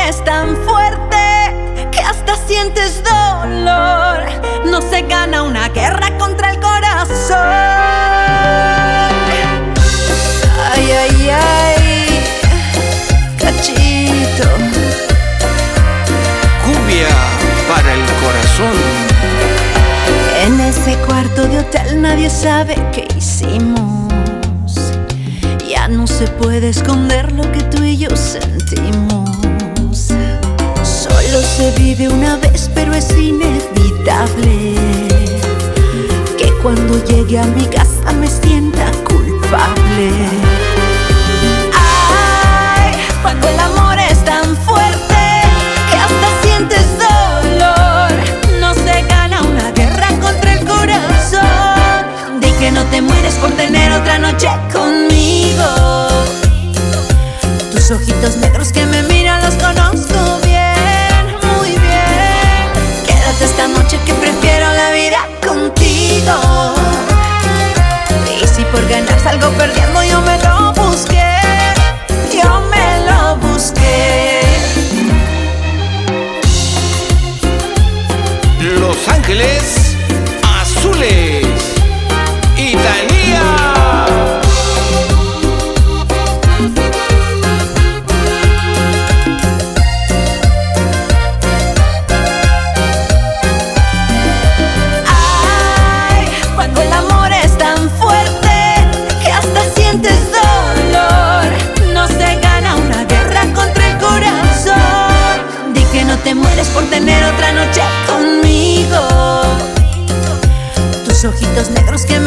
es tan fuerte que hasta sientes dolor. No se gana una guerra contra el corazón. Ay, ay, ay, cachito. Cumbia para el corazón. En ese cuarto de hotel nadie sabe qué hicimos. Ya no se puede esconder lo que tú y yo sentimos. Solo se vive una vez, pero es inevitable que cuando llegue a mi casa me sienta culpable. Ay, cuando el amor es tan fuerte que hasta sientes dolor. No se gana una guerra contra el corazón. Di que no te mueres por tener otra noche conmigo. Tus ojitos negros que me miran los conozco bien, muy bien. Quédate esta noche que prefiero la vida contigo. Y si por ganar salgo perdiendo, yo me lo busqué, yo me lo busqué. Los Ángeles Azules. Italia. Ay, cuando el amor es tan fuerte que hasta sientes dolor. No se gana una guerra contra el corazón. Di que no te mueres por tener otra noche conmigo. Tus ojitos negros que